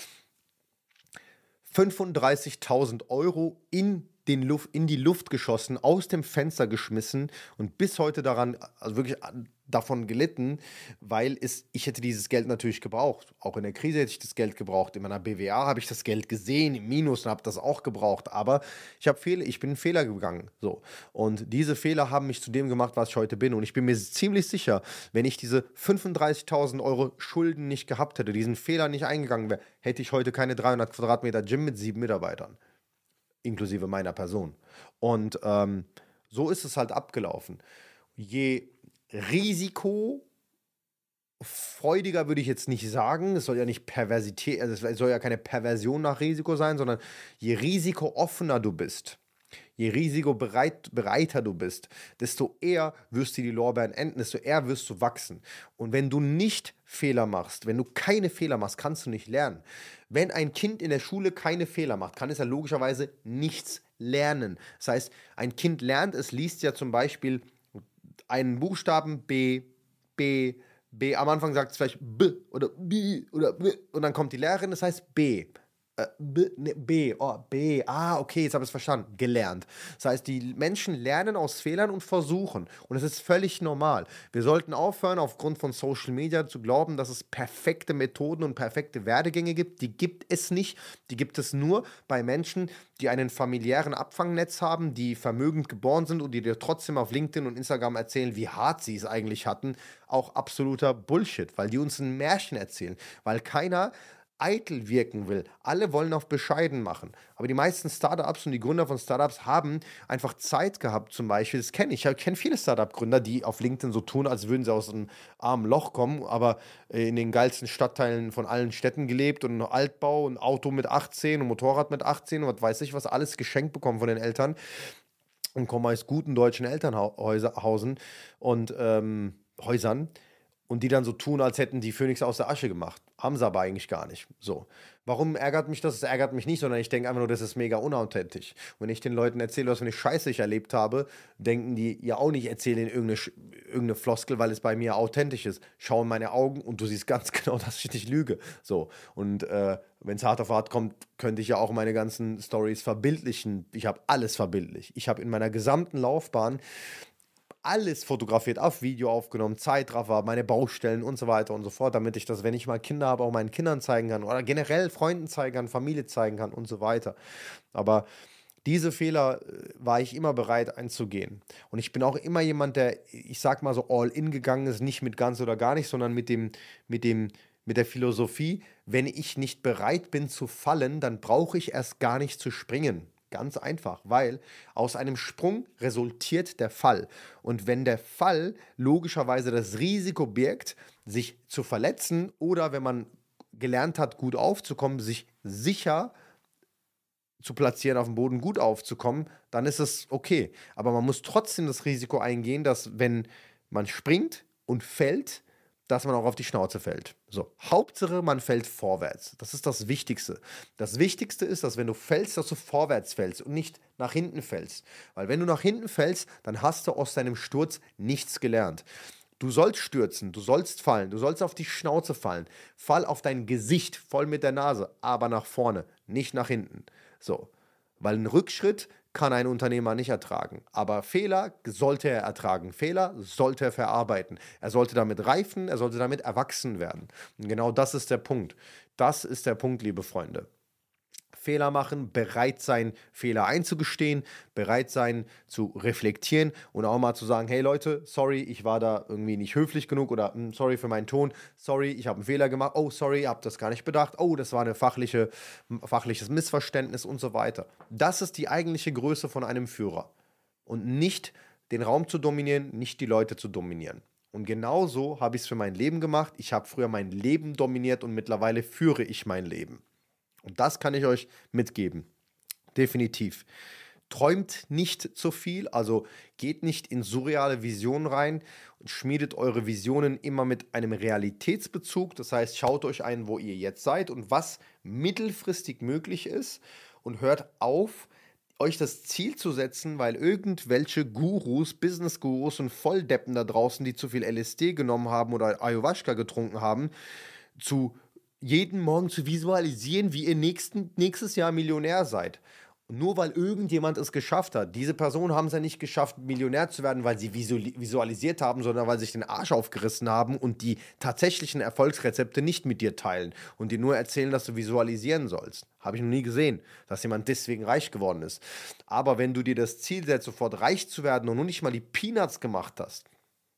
fünfunddreißigtausend Euro in, den Luft, in die Luft geschossen, aus dem Fenster geschmissen und bis heute daran, also wirklich davon gelitten, weil es, ich hätte dieses Geld natürlich gebraucht. Auch in der Krise hätte ich das Geld gebraucht. In meiner B W A habe ich das Geld gesehen, im Minus und habe das auch gebraucht. Aber ich habe Fehler, ich bin einen Fehler gegangen. So. Und diese Fehler haben mich zu dem gemacht, was ich heute bin. Und ich bin mir ziemlich sicher, wenn ich diese fünfunddreißigtausend Euro Schulden nicht gehabt hätte, diesen Fehler nicht eingegangen wäre, hätte ich heute keine dreihundert Quadratmeter Gym mit sieben Mitarbeitern. Inklusive meiner Person. Und ähm, so ist es halt abgelaufen. Je risikofreudiger würde ich jetzt nicht sagen, es soll ja nicht Perversität, also es soll ja keine Perversion nach Risiko sein, sondern je risikooffener du bist, je risikobereiter du bist, desto eher wirst du die Lorbeeren ernten, desto eher wirst du wachsen. Und wenn du nicht Fehler machst, wenn du keine Fehler machst, kannst du nicht lernen. Wenn ein Kind in der Schule keine Fehler macht, kann es ja logischerweise nichts lernen. Das heißt, ein Kind lernt, es liest ja zum Beispiel einen Buchstaben B, B, B. Am Anfang sagt es vielleicht B oder B oder B und dann kommt die Lehrerin, das heißt B. Äh, B, ne, B, oh, B, ah, okay, jetzt habe ich es verstanden, gelernt. Das heißt, die Menschen lernen aus Fehlern und versuchen. Und es ist völlig normal. Wir sollten aufhören, aufgrund von Social Media zu glauben, dass es perfekte Methoden und perfekte Werdegänge gibt. Die gibt es nicht. Die gibt es nur bei Menschen, die einen familiären Abfangnetz haben, die vermögend geboren sind und die dir trotzdem auf LinkedIn und Instagram erzählen, wie hart sie es eigentlich hatten. Auch absoluter Bullshit, weil die uns ein Märchen erzählen. Weil keiner eitel wirken will. Alle wollen auf bescheiden machen. Aber die meisten Startups und die Gründer von Startups haben einfach Zeit gehabt, zum Beispiel, das kenne ich, ich kenne viele Startup-Gründer, die auf LinkedIn so tun, als würden sie aus einem armen Loch kommen, aber in den geilsten Stadtteilen von allen Städten gelebt und Altbau und Auto mit achtzehn und Motorrad mit achtzehn und was weiß ich was, alles geschenkt bekommen von den Eltern und kommen aus guten deutschen Elternhäusern und ähm, Häusern. Und die dann so tun, als hätten die Phönix aus der Asche gemacht. Haben sie aber eigentlich gar nicht. So. Warum ärgert mich das? Es ärgert mich nicht, sondern ich denke einfach nur, das ist mega unauthentisch. Wenn ich den Leuten erzähle, was für eine Scheiße ich erlebt habe, denken die ja auch nicht, erzähle ihnen irgendeine, Sch- irgendeine Floskel, weil es bei mir authentisch ist. Schau in meine Augen und du siehst ganz genau, dass ich nicht lüge. So. Und äh, wenn es hart auf hart kommt, könnte ich ja auch meine ganzen Stories verbildlichen. Ich habe alles verbildlich. Ich habe in meiner gesamten Laufbahn alles fotografiert, auf Video aufgenommen, Zeitraffer, meine Baustellen und so weiter und so fort, damit ich das, wenn ich mal Kinder habe, auch meinen Kindern zeigen kann oder generell Freunden zeigen kann, Familie zeigen kann und so weiter. Aber diese Fehler äh, war ich immer bereit einzugehen. Und ich bin auch immer jemand, der, ich sag mal so, all in gegangen ist, nicht mit ganz oder gar nicht, sondern mit dem, mit dem, mit der Philosophie, wenn ich nicht bereit bin zu fallen, dann brauche ich erst gar nicht zu springen. Ganz einfach, weil aus einem Sprung resultiert der Fall. Und wenn der Fall logischerweise das Risiko birgt, sich zu verletzen oder wenn man gelernt hat, gut aufzukommen, sich sicher zu platzieren, auf dem Boden gut aufzukommen, dann ist es okay. Aber man muss trotzdem das Risiko eingehen, dass wenn man springt und fällt, dass man auch auf die Schnauze fällt. So, Hauptsache, man fällt vorwärts. Das ist das Wichtigste. Das Wichtigste ist, dass wenn du fällst, dass du vorwärts fällst und nicht nach hinten fällst. Weil wenn du nach hinten fällst, dann hast du aus deinem Sturz nichts gelernt. Du sollst stürzen, du sollst fallen, du sollst auf die Schnauze fallen. Fall auf dein Gesicht voll mit der Nase, aber nach vorne, nicht nach hinten. So, weil ein Rückschritt kann ein Unternehmer nicht ertragen. Aber Fehler sollte er ertragen. Fehler sollte er verarbeiten. Er sollte damit reifen, er sollte damit erwachsen werden. Und genau das ist der Punkt. Das ist der Punkt, liebe Freunde. Fehler machen, bereit sein, Fehler einzugestehen, bereit sein zu reflektieren und auch mal zu sagen, hey Leute, sorry, ich war da irgendwie nicht höflich genug oder "Hm, sorry für meinen Ton, sorry, ich habe einen Fehler gemacht, oh sorry, ich habe das gar nicht bedacht, oh, das war ein fachliche, fachliches Missverständnis und so weiter. Das ist die eigentliche Größe von einem Führer und nicht den Raum zu dominieren, nicht die Leute zu dominieren. Und genauso habe ich es für mein Leben gemacht. Ich habe früher mein Leben dominiert und mittlerweile führe ich mein Leben. Und das kann ich euch mitgeben. Definitiv. Träumt nicht zu viel, also geht nicht in surreale Visionen rein und schmiedet eure Visionen immer mit einem Realitätsbezug. Das heißt, schaut euch ein, wo ihr jetzt seid und was mittelfristig möglich ist und hört auf, euch das Ziel zu setzen, weil irgendwelche Gurus, Business-Gurus und Volldeppen da draußen, die zu viel L S D genommen haben oder Ayahuasca getrunken haben, zu jeden Morgen zu visualisieren, wie ihr nächsten, nächstes Jahr Millionär seid. Und nur weil irgendjemand es geschafft hat. Diese Personen haben es ja nicht geschafft, Millionär zu werden, weil sie visualisiert haben, sondern weil sie sich den Arsch aufgerissen haben und die tatsächlichen Erfolgsrezepte nicht mit dir teilen und dir nur erzählen, dass du visualisieren sollst. Habe ich noch nie gesehen, dass jemand deswegen reich geworden ist. Aber wenn du dir das Ziel setzt, sofort reich zu werden und nur nicht mal die Peanuts gemacht hast,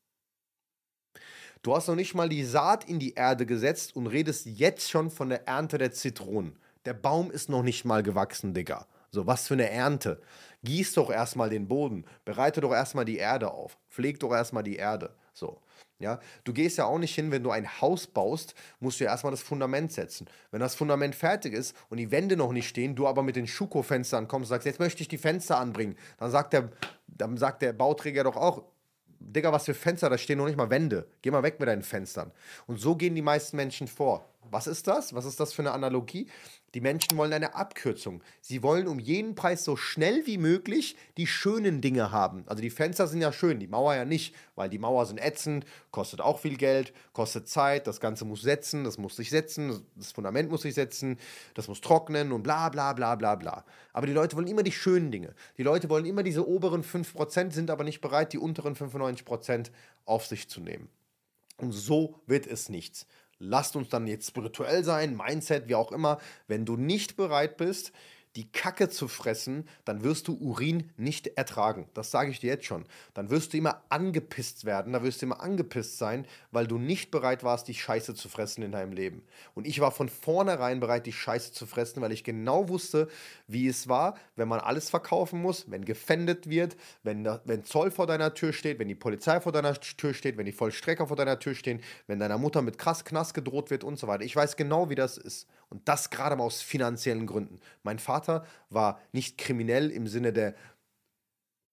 du hast noch nicht mal die Saat in die Erde gesetzt und redest jetzt schon von der Ernte der Zitronen. Der Baum ist noch nicht mal gewachsen, Digga. So, was für eine Ernte. Gieß doch erstmal den Boden. Bereite doch erstmal die Erde auf. Pfleg doch erstmal die Erde. So. Ja, du gehst ja auch nicht hin, wenn du ein Haus baust, musst du ja erstmal das Fundament setzen. Wenn das Fundament fertig ist und die Wände noch nicht stehen, du aber mit den Schuko-Fenstern kommst und sagst, jetzt möchte ich die Fenster anbringen, dann sagt der, dann sagt der Bauträger doch auch, Digga, was für Fenster, da stehen noch nicht mal Wände. Geh mal weg mit deinen Fenstern. Und so gehen die meisten Menschen vor. Was ist das? Was ist das für eine Analogie? Die Menschen wollen eine Abkürzung. Sie wollen um jeden Preis so schnell wie möglich die schönen Dinge haben. Also die Fenster sind ja schön, die Mauer ja nicht, weil die Mauer sind ätzend, kostet auch viel Geld, kostet Zeit, das Ganze muss setzen, das muss sich setzen, das Fundament muss sich setzen, das muss trocknen und bla bla bla bla bla. Aber die Leute wollen immer die schönen Dinge. Die Leute wollen immer diese oberen fünf Prozent, sind aber nicht bereit, die unteren fünfundneunzig Prozent auf sich zu nehmen. Und so wird es nichts. Lasst uns dann jetzt spirituell sein, Mindset, wie auch immer. Wenn du nicht bereit bist, die Kacke zu fressen, dann wirst du Urin nicht ertragen. Das sage ich dir jetzt schon. Dann wirst du immer angepisst werden, da wirst du immer angepisst sein, weil du nicht bereit warst, die Scheiße zu fressen in deinem Leben. Und ich war von vornherein bereit, die Scheiße zu fressen, weil ich genau wusste, wie es war, wenn man alles verkaufen muss, wenn gefändet wird, wenn, da, wenn Zoll vor deiner Tür steht, wenn die Polizei vor deiner Tür steht, wenn die Vollstrecker vor deiner Tür stehen, wenn deiner Mutter mit krass Knast gedroht wird und so weiter. Ich weiß genau, wie das ist. Und das gerade mal aus finanziellen Gründen. Mein Vater war nicht kriminell im Sinne der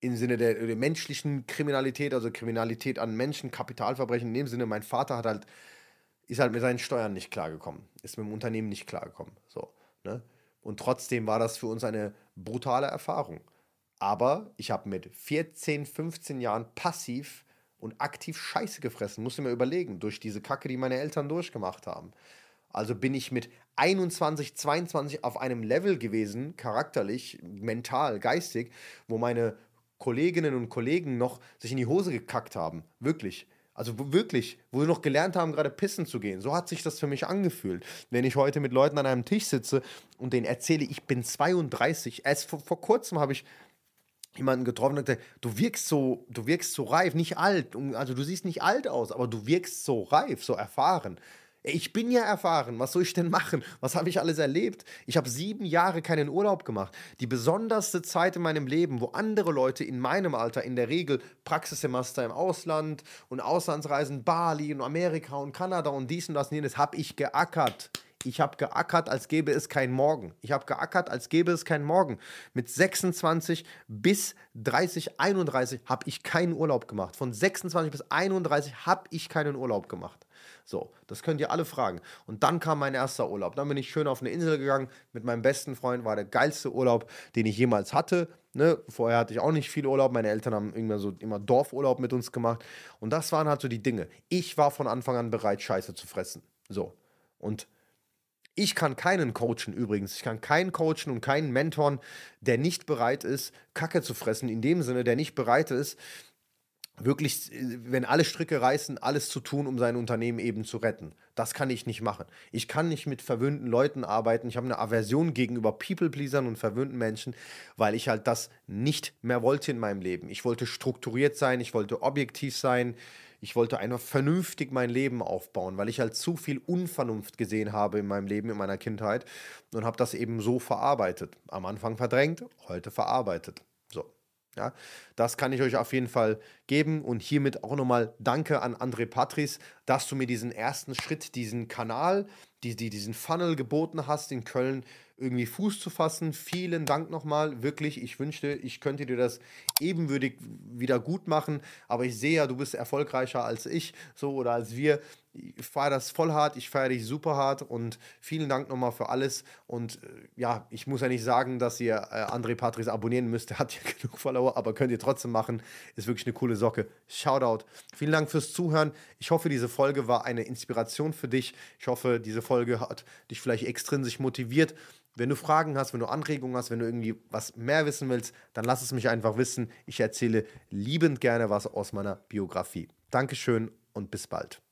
im Sinne der, der menschlichen Kriminalität, also Kriminalität an Menschen, Kapitalverbrechen. In dem Sinne, mein Vater hat halt, ist halt mit seinen Steuern nicht klargekommen, ist mit dem Unternehmen nicht klargekommen. So, ne? Und trotzdem war das für uns eine brutale Erfahrung. Aber ich habe mit vierzehn, fünfzehn Jahren passiv und aktiv Scheiße gefressen. Musst du mir überlegen, durch diese Kacke, die meine Eltern durchgemacht haben. Also bin ich mit einundzwanzig, zweiundzwanzig auf einem Level gewesen, charakterlich, mental, geistig, wo meine Kolleginnen und Kollegen noch sich in die Hose gekackt haben. Wirklich. Also wo- wirklich, wo wir noch gelernt haben, gerade pissen zu gehen. So hat sich das für mich angefühlt. Wenn ich heute mit Leuten an einem Tisch sitze und denen erzähle, ich bin zweiunddreißig. Erst vor, vor kurzem habe ich jemanden getroffen und gesagt, du wirkst so, du wirkst so reif, nicht alt. Also du siehst nicht alt aus, aber du wirkst so reif, so erfahren. Ich bin ja erfahren, was soll ich denn machen? Was habe ich alles erlebt? Ich habe sieben Jahre keinen Urlaub gemacht. Die besonderste Zeit in meinem Leben, wo andere Leute in meinem Alter in der Regel Praxissemester im Ausland und Auslandsreisen, Bali und Amerika und Kanada und dies und das und jenes, habe ich geackert. Ich habe geackert, als gäbe es keinen Morgen. Ich habe geackert, als gäbe es keinen Morgen. Mit sechsundzwanzig bis dreißig, einunddreißig habe ich keinen Urlaub gemacht. Von sechsundzwanzig bis einunddreißig habe ich keinen Urlaub gemacht. So, das könnt ihr alle fragen. Und dann kam mein erster Urlaub. Dann bin ich schön auf eine Insel gegangen mit meinem besten Freund. War der geilste Urlaub, den ich jemals hatte. Ne? Vorher hatte ich auch nicht viel Urlaub. Meine Eltern haben immer so immer Dorfurlaub mit uns gemacht. Und das waren halt so die Dinge. Ich war von Anfang an bereit, Scheiße zu fressen. So. Und ich kann keinen coachen übrigens. Ich kann keinen coachen und keinen mentoren, der nicht bereit ist, Kacke zu fressen. In dem Sinne, der nicht bereit ist, wirklich, wenn alle Stricke reißen, alles zu tun, um sein Unternehmen eben zu retten. Das kann ich nicht machen. Ich kann nicht mit verwöhnten Leuten arbeiten. Ich habe eine Aversion gegenüber People-Pleasern und verwöhnten Menschen, weil ich halt das nicht mehr wollte in meinem Leben. Ich wollte strukturiert sein, ich wollte objektiv sein, ich wollte einfach vernünftig mein Leben aufbauen, weil ich halt zu viel Unvernunft gesehen habe in meinem Leben, in meiner Kindheit und habe das eben so verarbeitet. Am Anfang verdrängt, heute verarbeitet. So. Ja, das kann ich euch auf jeden Fall geben und hiermit auch nochmal Danke an André Patris, dass du mir diesen ersten Schritt, diesen Kanal, die, die, diesen Funnel geboten hast, in Köln irgendwie Fuß zu fassen. Vielen Dank nochmal, wirklich. Ich wünschte, ich könnte dir das ebenwürdig wieder gut machen, aber ich sehe ja, du bist erfolgreicher als ich, so oder als wir. Ich feiere das voll hart, ich feiere dich super hart und vielen Dank nochmal für alles. Und äh, ja, ich muss ja nicht sagen, dass ihr äh, André Patris abonnieren müsst, der hat ja genug Follower, aber könnt ihr trotzdem machen. Ist wirklich eine coole Socke. Shoutout. Vielen Dank fürs Zuhören. Ich hoffe, diese Folge war eine Inspiration für dich. Ich hoffe, diese Folge hat dich vielleicht extrinsisch motiviert. Wenn du Fragen hast, wenn du Anregungen hast, wenn du irgendwie was mehr wissen willst, dann lass es mich einfach wissen. Ich erzähle liebend gerne was aus meiner Biografie. Dankeschön und bis bald.